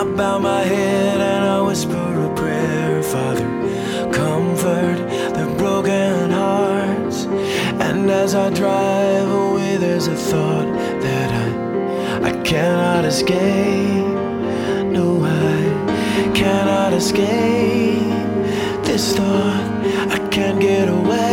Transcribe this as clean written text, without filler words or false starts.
I bow my head and I whisper a prayer. Father, comfort the broken hearts. And as I drive away, there's a thought that I cannot escape. No, I cannot escape this thought. I can't get away.